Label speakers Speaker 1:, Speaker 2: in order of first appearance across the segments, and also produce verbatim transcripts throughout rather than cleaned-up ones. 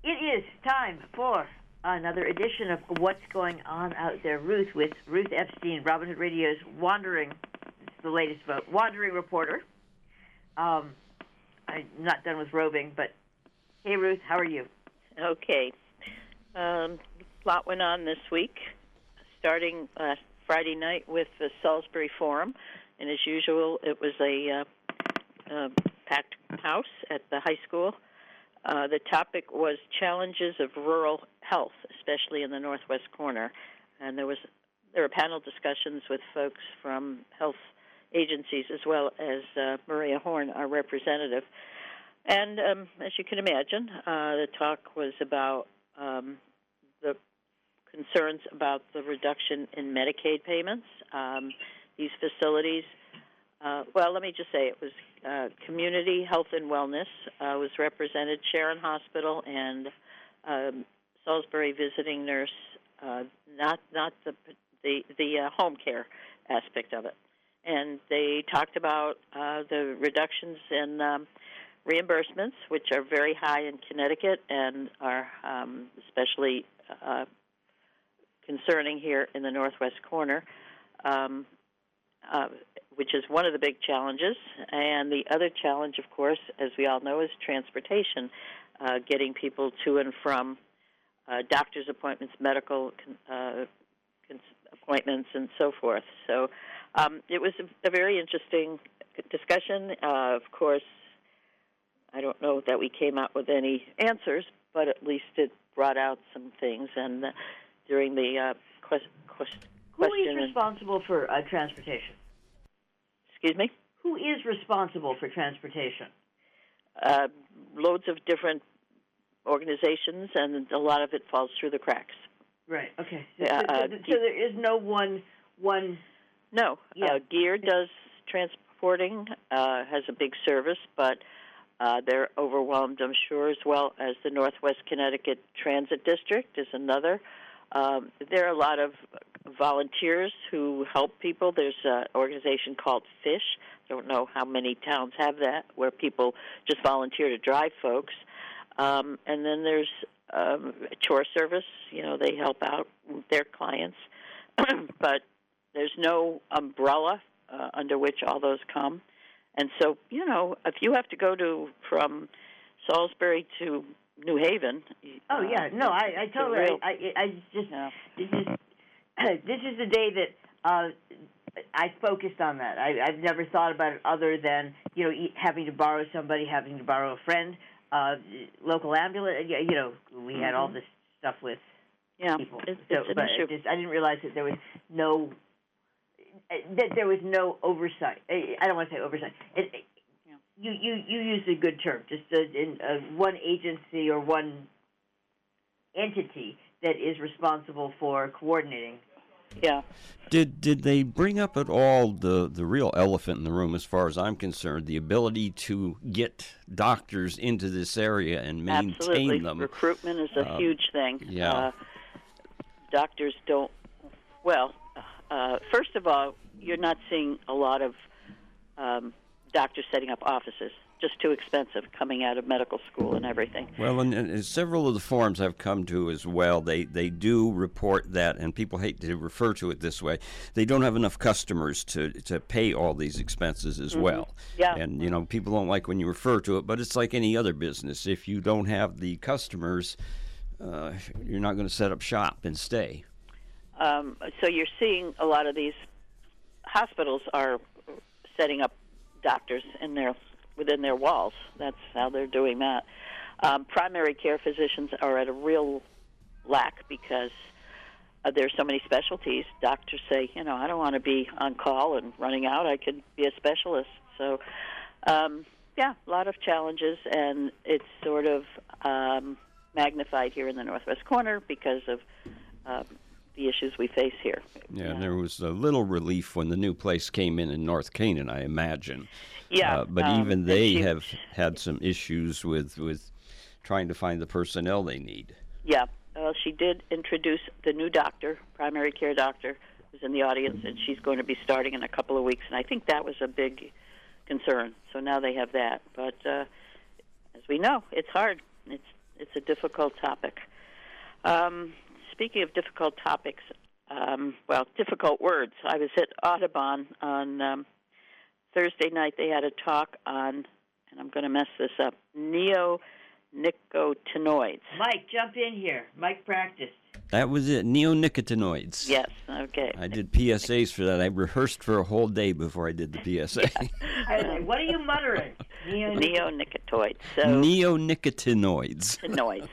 Speaker 1: It is time for another edition of What's Going On Out There, Ruth, with Ruth Epstein, Robin Hood Radio's wandering, it's the latest vote, wandering reporter. Um, I'm not done with roving, but hey, Ruth, how are you?
Speaker 2: Okay. Um, a lot went on this week, starting last Friday night with the Salisbury Forum, and as usual, it was a uh, uh, packed house at the high school. Uh, the topic was challenges of rural health, especially in the northwest corner, and there was there were panel discussions with folks from health agencies as well as uh, Maria Horn, our representative. And um, as you can imagine, uh, the talk was about um, the concerns about the reduction in Medicaid payments. Um, these facilities. Uh, well, let me just say it was uh, Community Health and Wellness uh, was represented, Sharon Hospital, and um, Salisbury visiting nurse, uh, not not the the, the uh, home care aspect of it. And they talked about uh, the reductions in um, reimbursements, which are very high in Connecticut and are um, especially uh, concerning here in the northwest corner. Um, uh, which is one of the big challenges. And the other challenge, of course, as we all know, is transportation, uh, getting people to and from uh, doctor's appointments, medical uh, appointments, and so forth. So um, it was a, a very interesting discussion. Uh, of course, I don't know that we came out with any answers, but at least it brought out some things. And uh, during the uh, quest- quest-
Speaker 1: Who
Speaker 2: question...
Speaker 1: is responsible for uh, transportation?
Speaker 2: Excuse me?
Speaker 1: Who is responsible for transportation?
Speaker 2: Uh, loads of different organizations, and a lot of it falls through the cracks.
Speaker 1: Right, okay. So,
Speaker 2: Uh,
Speaker 1: so, so, so there is no one... one.
Speaker 2: No.
Speaker 1: Yeah.
Speaker 2: Uh, Gear does transporting, uh, has a big service, but uh, they're overwhelmed, I'm sure, as well as the Northwest Connecticut Transit District is another. Um, there are a lot of volunteers who help people. There's an organization called FISH. I don't know how many towns have that, where people just volunteer to drive folks. Um, and then there's um, chore service. You know, they help out their clients. But there's no umbrella uh, under which all those come. And so, you know, if you have to go to from Salisbury to New Haven.
Speaker 1: Oh yeah, no, I, I totally.
Speaker 2: real,
Speaker 1: I, I, I just
Speaker 2: yeah.
Speaker 1: this is this is the day that uh, I focused on that. I, I've never thought about it other than you know having to borrow somebody, having to borrow a friend, uh, local ambulance. You know, we had mm-hmm. all this stuff with
Speaker 2: yeah,
Speaker 1: people.
Speaker 2: It's,
Speaker 1: so,
Speaker 2: it's an
Speaker 1: but
Speaker 2: issue.
Speaker 1: It just, I didn't realize that there was no that there was no oversight. I don't want to say oversight. It, it, You, you you used a good term, just a, in a, one agency or one entity that is responsible for coordinating.
Speaker 2: Yeah.
Speaker 3: Did did they bring up at all the, the real elephant in the room, as far as I'm concerned, the ability to get doctors into this area and maintain
Speaker 2: Absolutely.
Speaker 3: them?
Speaker 2: Recruitment is a
Speaker 3: uh,
Speaker 2: huge thing.
Speaker 3: Yeah.
Speaker 2: Uh, doctors don't, well, uh, first of all, you're not seeing a lot of um, doctors setting up offices. Just too expensive coming out of medical school and everything.
Speaker 3: Well, and, and several of the forums I've come to as well, they, they do report that, and people hate to refer to it this way, they don't have enough customers to, to pay all these expenses as
Speaker 2: mm-hmm.
Speaker 3: well.
Speaker 2: Yeah.
Speaker 3: And, you know, people don't like when you refer to it, but it's like any other business. If you don't have the customers, uh, you're not going to set up shop and stay.
Speaker 2: Um, so you're seeing a lot of these hospitals are setting up doctors in their within their walls. That's how they're doing that. Um, primary care physicians are at a real lack because uh, there's so many specialties. Doctors say, you know, I don't want to be on call and running out. I could be a specialist. So, um, yeah, a lot of challenges, and it's sort of um, magnified here in the northwest corner because of uh, the issues we face here.
Speaker 3: Yeah, and there was a little relief when the new place came in in North Canaan, I imagine.
Speaker 2: Yeah.
Speaker 3: Uh, but
Speaker 2: um,
Speaker 3: even they
Speaker 2: she,
Speaker 3: have had some issues with, with trying to find the personnel they need.
Speaker 2: Yeah. Well, she did introduce the new doctor, primary care doctor, who's in the audience, and she's going to be starting in a couple of weeks. And I think that was a big concern. So now they have that. But uh, as we know, it's hard. It's it's a difficult topic. Um, speaking of difficult topics, um, well, difficult words. I was at Audubon on um, Thursday night. They had a talk on, and I'm going to mess this up, neonicotinoids.
Speaker 1: Mike, jump in here. Mike practiced.
Speaker 3: That was it, neonicotinoids.
Speaker 2: Yes, okay.
Speaker 3: I did P S As for that. I rehearsed for a whole day before I did the P S A.
Speaker 1: Yeah. What are you muttering?
Speaker 2: Neonicotinoids. So
Speaker 3: Neonicotinoids.
Speaker 2: Nicotinoids.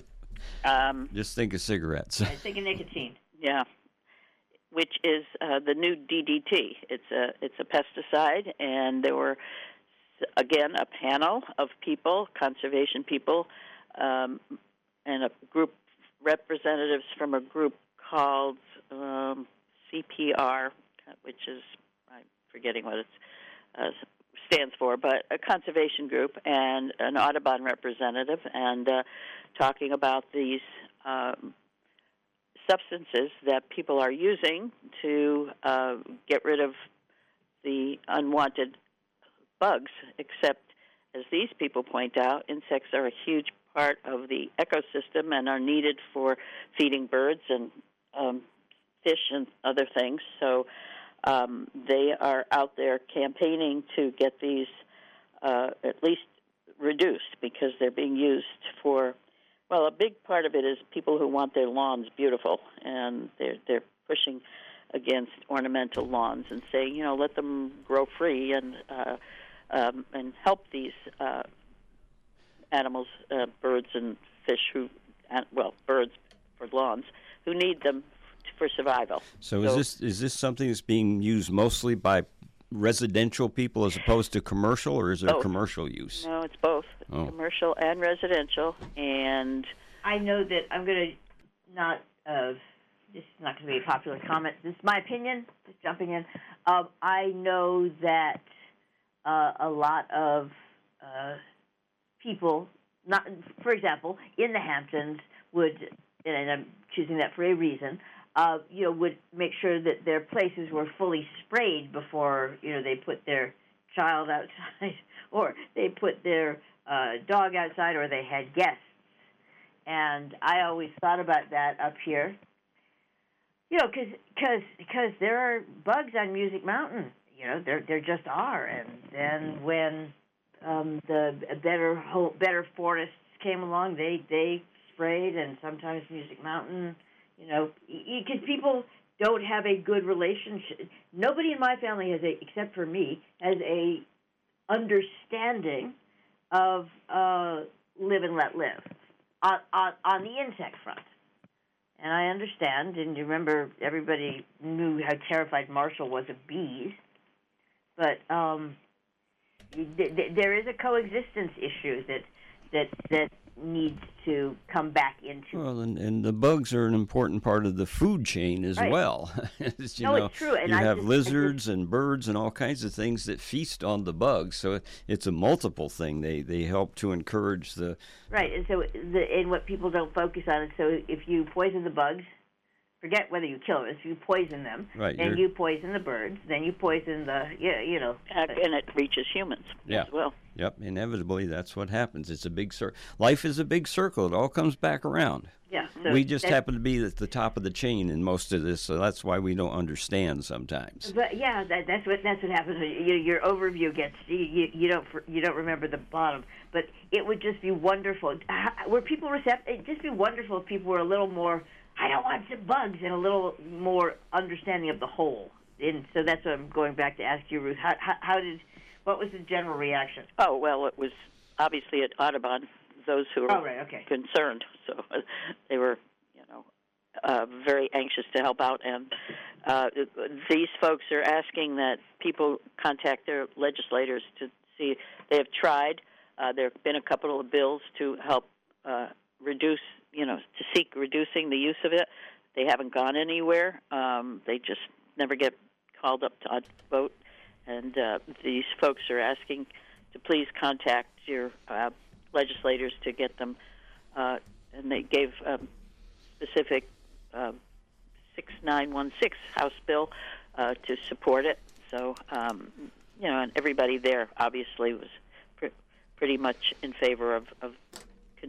Speaker 2: Um,
Speaker 3: Just think of cigarettes.
Speaker 1: I think of nicotine.
Speaker 2: Yeah, which is uh, the new D D T. It's a it's a pesticide, and there were again a panel of people, conservation people, um, and a group representatives from a group called um, C P R, which is I'm forgetting what it uh, stands for, but a conservation group, and an Audubon representative, and uh, talking about these um, substances that people are using to uh, get rid of the unwanted bugs, except, as these people point out, insects are a huge part of the ecosystem and are needed for feeding birds and um, fish and other things. So um, they are out there campaigning to get these uh, at least reduced, because they're being used for, well, a big part of it is people who want their lawns beautiful, and they're they're pushing against ornamental lawns and saying, you know, let them grow free and uh, um, and help these uh, animals, uh, birds and fish who, uh, well, birds for lawns, who need them f- for survival.
Speaker 3: So, so is this is this something that's being used mostly by residential people as opposed to commercial, or is there
Speaker 2: both.
Speaker 3: commercial use?
Speaker 2: No, it's both,
Speaker 3: oh.
Speaker 2: commercial and residential. And
Speaker 1: I know that I'm going to not, uh, this is not going to be a popular comment. This is my opinion, just jumping in. Um, I know that uh, a lot of uh, people, not, for example, in the Hamptons would, and I'm choosing that for a reason, Uh, you know, would make sure that their places were fully sprayed before, you know, they put their child outside, or they put their uh, dog outside, or they had guests. And I always thought about that up here, you know, because cause, cause there are bugs on Music Mountain. You know, there there just are. And then when um, the better ho- better forests came along, they they sprayed, and sometimes Music Mountain. You know, because people don't have a good relationship. Nobody in my family has a, except for me, has a understanding of uh, live and let live on, on on the insect front. And I understand, and you remember everybody knew how terrified Marshall was of bees, but um, th- th- there is a coexistence issue that that that. needs to come back into.
Speaker 3: Well, and, and the bugs are an important part of the food chain as
Speaker 1: right.
Speaker 3: well. As you
Speaker 1: no,
Speaker 3: know,
Speaker 1: it's true. And
Speaker 3: you
Speaker 1: I
Speaker 3: have
Speaker 1: just,
Speaker 3: lizards
Speaker 1: just,
Speaker 3: and birds and all kinds of things that feast on the bugs. So it's a multiple thing. They they help to encourage the
Speaker 1: right. And so, the, and what people don't focus on is, so if you poison the bugs, forget whether you kill them. If you poison them,
Speaker 3: right,
Speaker 1: then you poison the birds, then you poison the, yeah, you know.
Speaker 2: And it reaches humans
Speaker 3: yeah.
Speaker 2: as well.
Speaker 3: Yep, inevitably that's what happens. It's a big circle. Life is a big circle. It all comes back around.
Speaker 1: Yeah. So
Speaker 3: we just happen to be at the top of the chain in most of this, so that's why we don't understand sometimes.
Speaker 1: But yeah, that, that's what that's what happens. You, your overview gets you, you. You don't you don't remember the bottom. But it would just be wonderful. Were people receptive? It'd just be wonderful if people were a little more. I don't want some bugs, and a little more understanding of the whole. And so that's what I'm going back to ask you, Ruth. How, how, how did, what was the general reaction?
Speaker 2: Oh, well, it was obviously at Audubon, those who were
Speaker 1: oh, right, okay.
Speaker 2: concerned. So uh, they were, you know, uh, very anxious to help out. And uh, these folks are asking that people contact their legislators to see. They have tried. Uh, there have been a couple of bills to help uh, reduce, you know, to seek reducing the use of it. They haven't gone anywhere. Um, they just never get called up to vote. And uh, these folks are asking to please contact your uh, legislators to get them, uh, and they gave a specific uh, six nine one six House bill uh, to support it. So, um, you know, and everybody there obviously was pr- pretty much in favor of, of con-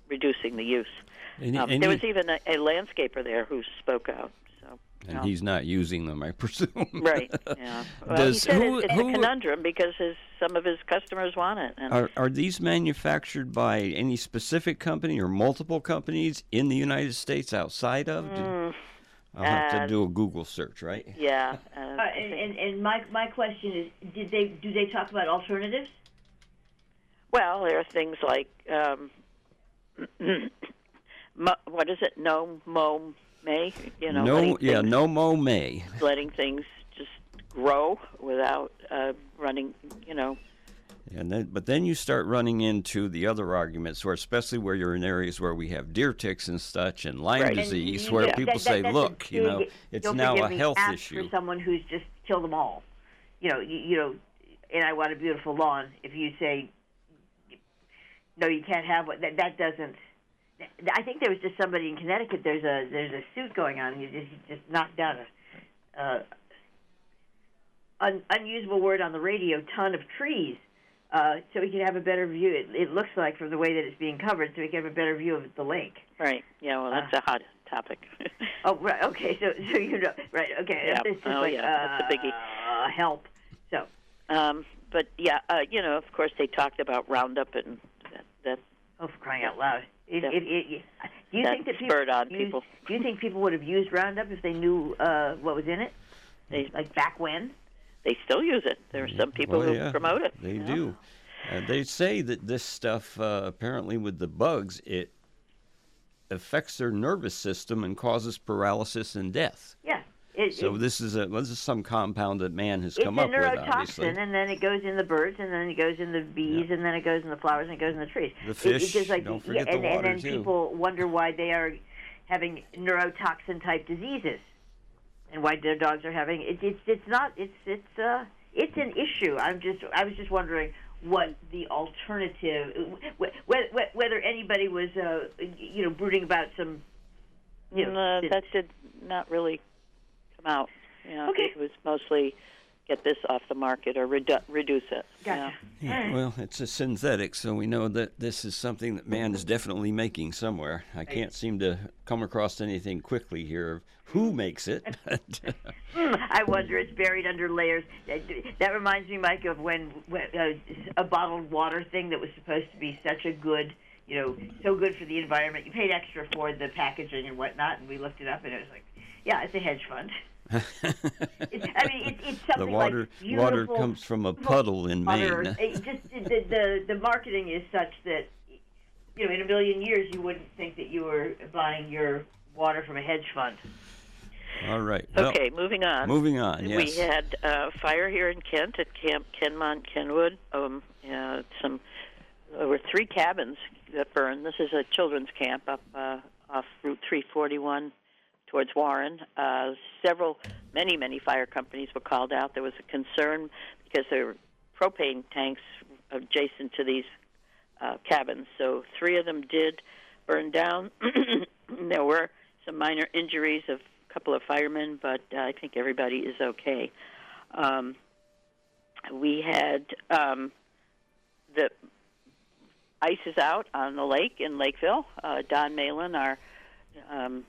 Speaker 2: reducing the use.
Speaker 3: And he-
Speaker 2: Um,
Speaker 3: and
Speaker 2: there
Speaker 3: he-
Speaker 2: was even a, a landscaper there who spoke out. So, you
Speaker 3: And
Speaker 2: know.
Speaker 3: he's not using them, I presume.
Speaker 2: Right. Yeah. Well,
Speaker 3: Does-
Speaker 2: he said
Speaker 3: who-
Speaker 2: it's, it's
Speaker 3: who-
Speaker 2: a conundrum because his some of his customers want it. And
Speaker 3: Are are these manufactured by any specific company or multiple companies in the United States outside of? Did-
Speaker 2: Mm,
Speaker 3: I'll have
Speaker 2: uh,
Speaker 3: to do a Google search, right?
Speaker 2: yeah. Uh,
Speaker 1: Uh, and, and and my my question is, did they do they talk about alternatives?
Speaker 2: well, there are things like um, mo, what is it? No mo may. You know,
Speaker 3: no,
Speaker 2: letting
Speaker 3: yeah,
Speaker 2: things,
Speaker 3: no mo may.
Speaker 2: letting things just grow without uh, running. You know.
Speaker 3: And then, but then you start running into the other arguments, where especially where you're in areas where we have deer ticks and such, and Lyme
Speaker 2: Right.
Speaker 3: disease,
Speaker 1: And
Speaker 3: where
Speaker 1: yeah,
Speaker 3: people
Speaker 1: that-
Speaker 3: say,
Speaker 1: that- that's a
Speaker 3: "Look, you know,
Speaker 1: big-
Speaker 3: it's
Speaker 1: don't
Speaker 3: now
Speaker 1: forgive
Speaker 3: a
Speaker 1: me,
Speaker 3: health
Speaker 1: ask
Speaker 3: issue."
Speaker 1: for someone who's just killed them all. You know, you, you know, and I want a beautiful lawn. If you say, no, you can't have one, that that doesn't. I think there was just somebody in Connecticut. There's a there's a suit going on. You just you just knocked down a uh, un, unusable word on the radio, ton of trees. Uh, so we can have a better view. It, it looks like from the way that it's being covered, so we can have a better view of the lake.
Speaker 2: Right. Yeah. Well, that's
Speaker 1: Uh,
Speaker 2: a hot topic.
Speaker 1: Oh, right. Okay. So, so you know, right. Okay.
Speaker 2: Yeah.
Speaker 1: It's just
Speaker 2: Oh,
Speaker 1: like,
Speaker 2: yeah, that's a biggie.
Speaker 1: Uh, help. So,
Speaker 2: Um, but yeah, uh, you know, of course, they talked about Roundup and that. that
Speaker 1: oh, for crying out loud! It,
Speaker 2: Yeah.
Speaker 1: it, it, it, do you
Speaker 2: That
Speaker 1: think that people
Speaker 2: spurred on
Speaker 1: used,
Speaker 2: people.
Speaker 1: Do you think people would have used Roundup if they knew uh, what was in it?
Speaker 2: They
Speaker 1: Like back when?
Speaker 2: they still use it. There are some people
Speaker 3: Well,
Speaker 2: who
Speaker 3: yeah,
Speaker 2: promote it.
Speaker 3: They
Speaker 2: you know?
Speaker 3: do. Uh, they say that this stuff, uh, apparently with the bugs, it affects their nervous system and causes paralysis and death.
Speaker 1: Yeah. It,
Speaker 3: So
Speaker 1: it,
Speaker 3: this is a this is some compound that man has
Speaker 1: it's
Speaker 3: come
Speaker 1: a
Speaker 3: up with, obviously.
Speaker 1: neurotoxin, and then it goes in the birds, and then it goes in the bees, and then it goes in the flowers, and it goes in the trees.
Speaker 3: The
Speaker 1: It-
Speaker 3: fish,
Speaker 1: it's just like,
Speaker 3: don't
Speaker 1: yeah,
Speaker 3: forget the
Speaker 1: and, and
Speaker 3: water,
Speaker 1: then
Speaker 3: too.
Speaker 1: people wonder why they are having neurotoxin type diseases, and why their dogs are having it. It's it's not it's it's uh it's an issue. I'm just I was just wondering what the alternative, whether, whether anybody was uh you know brooding about some. You know,
Speaker 2: Mm, uh,
Speaker 1: this-
Speaker 2: that did not really come out. You know,
Speaker 1: Okay.
Speaker 2: It was mostly get this off the market or redu- reduce it. you
Speaker 1: Gotcha.
Speaker 2: know.
Speaker 3: Yeah,
Speaker 1: All right.
Speaker 3: well, it's a synthetic, so we know that this is something that man is definitely making somewhere. I can't seem to come across anything quickly here of who makes it.
Speaker 1: I wonder, it's buried under layers. That, that reminds me, Mike, of when, when uh, a bottled water thing that was supposed to be such a good, you know, so good for the environment. You paid extra for the packaging and whatnot, and we looked it up, and it was like, yeah, it's a hedge fund. It's, I mean, it, it's
Speaker 3: the
Speaker 1: something
Speaker 3: water
Speaker 1: like
Speaker 3: water
Speaker 1: beautiful
Speaker 3: comes from a puddle in
Speaker 1: water.
Speaker 3: Maine.
Speaker 1: It just the, the the marketing is such that, you know, in a million years you wouldn't think that you were buying your water from a hedge fund.
Speaker 3: All right. Well,
Speaker 2: Okay, moving on.
Speaker 3: moving on. Yes.
Speaker 2: We had uh, fire here in Kent at Camp Kenmont Kenwood. Um, uh, some there were three cabins that burned. This is a children's camp up uh, off Route three forty-one towards Warren. Uh, several, many, many fire companies were called out. There was a concern because there were propane tanks adjacent to these uh, cabins. So three of them did burn down. There were some minor injuries of a couple of firemen, but uh, I think everybody is okay. Um, we had um, the ice is out on the lake in Lakeville. Uh, Don Malin, our um,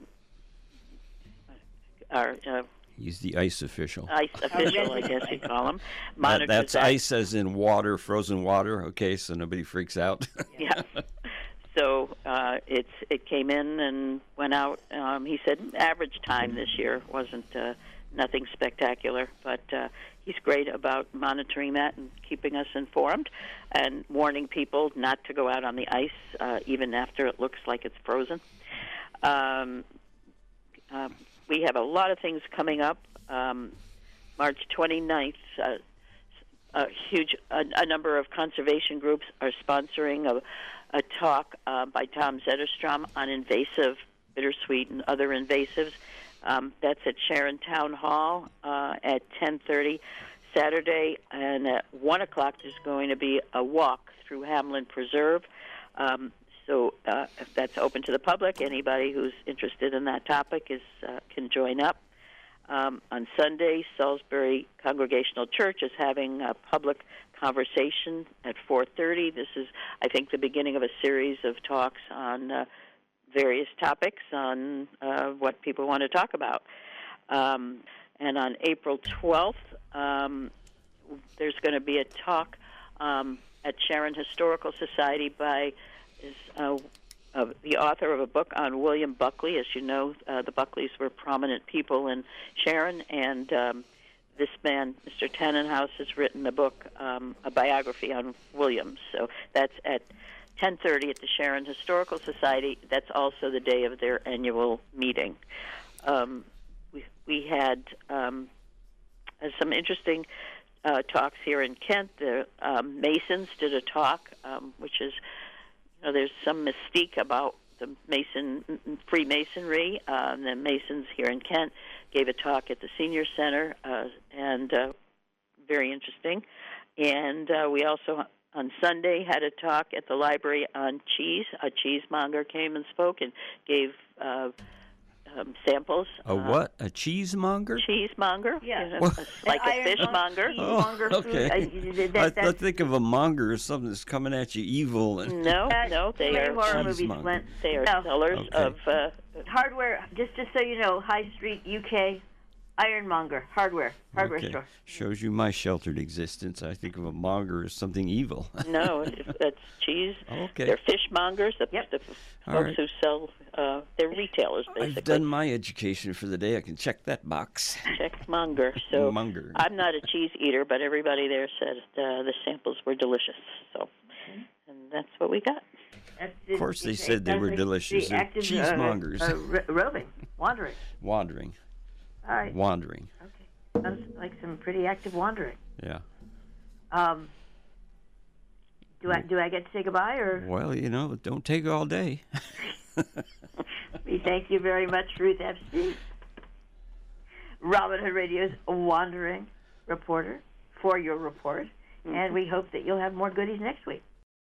Speaker 2: our uh,
Speaker 3: He's the ice official.
Speaker 2: ice official, I guess you call him,
Speaker 3: That,
Speaker 2: monitors
Speaker 3: that's
Speaker 2: that.
Speaker 3: ice as in water, frozen water. Okay, so nobody freaks out.
Speaker 2: Yeah. So uh, it's it came in and went out. Um, he said average time this year wasn't uh, nothing spectacular, but uh, he's great about monitoring that and keeping us informed and warning people not to go out on the ice uh, even after it looks like it's frozen. Um, uh, we have a lot of things coming up. Um, March twenty-ninth, uh, a huge a, a number of conservation groups are sponsoring a, a talk uh, by Tom Zetterstrom on invasive bittersweet and other invasives. Um, that's at Sharon Town Hall uh, at ten thirty Saturday, and at one o'clock there's going to be a walk through Hamlin Preserve. Um, so uh, if that's open to the public, anybody who's interested in that topic is uh, can join up. Um, on Sunday, Salisbury Congregational Church is having a public conversation at four thirty. This is, I think, the beginning of a series of talks on uh, various topics on uh, what people want to talk about. Um, and on April twelfth, um, there's going to be a talk um, at Sharon Historical Society by is, uh, uh, the author of a book on William Buckley. As you know, uh, the Buckleys were prominent people in Sharon, and um, this man, Mister Tannenhouse, has written a book, um, a biography on William. So that's at ten thirty at the Sharon Historical Society. That's also the day of their annual meeting. Um, we, we had um, some interesting uh, talks here in Kent. The um, Masons did a talk, um, which is, you know, there's some mystique about the Mason Freemasonry. Uh, the Masons here in Kent gave a talk at the Senior Center, uh, and uh, very interesting. And uh, we also, on Sunday, had a talk at the library on cheese. A cheesemonger came and spoke and gave uh, um, samples.
Speaker 3: A what? A cheesemonger?
Speaker 2: Cheesemonger?
Speaker 1: Yeah.
Speaker 2: You know, like
Speaker 1: An
Speaker 2: a fishmonger.
Speaker 3: Oh,
Speaker 1: Cheesemonger food.
Speaker 3: okay.
Speaker 1: I, that,
Speaker 3: I,
Speaker 1: that,
Speaker 3: I think of a monger as something that's coming at you evil. And
Speaker 2: No,
Speaker 1: that-
Speaker 2: no, they
Speaker 1: many
Speaker 2: are
Speaker 1: horror
Speaker 3: cheesemonger.
Speaker 1: movies went.
Speaker 2: they are
Speaker 1: No.
Speaker 2: sellers
Speaker 3: Okay.
Speaker 2: of uh,
Speaker 1: Hardware, just just so you know, High Street, U K, ironmonger, hardware, hardware
Speaker 3: okay.
Speaker 1: store.
Speaker 3: Shows you my sheltered existence. I think of a monger as something evil.
Speaker 2: no, if that's cheese.
Speaker 3: Okay.
Speaker 2: They're fishmongers. The,
Speaker 1: Yep.
Speaker 2: the
Speaker 3: All
Speaker 2: folks
Speaker 3: right.
Speaker 2: who sell, uh, they're retailers basically.
Speaker 3: I've done my education for the day. I can check that box.
Speaker 2: Checkmonger. So
Speaker 3: Monger.
Speaker 2: I'm not a cheese eater, but everybody there said uh, the samples were delicious. So, and that's what we got.
Speaker 1: That's,
Speaker 3: Of course they
Speaker 1: it-
Speaker 3: said
Speaker 1: it
Speaker 3: they
Speaker 1: sounds
Speaker 3: were
Speaker 1: like
Speaker 3: delicious.
Speaker 1: the
Speaker 3: They're
Speaker 1: active,
Speaker 3: cheesemongers.
Speaker 1: Uh, uh, ro- roving, wandering.
Speaker 3: Wandering.
Speaker 1: All right.
Speaker 3: Wandering.
Speaker 1: Okay. Sounds like some pretty active wandering.
Speaker 3: Yeah.
Speaker 1: Um, do I do I get to say goodbye, or
Speaker 3: Well, you know, don't take all day.
Speaker 1: we thank you very much, Ruth Epstein, Robin Hood Radio's wandering reporter, for your report, and we hope that you'll have more goodies next week.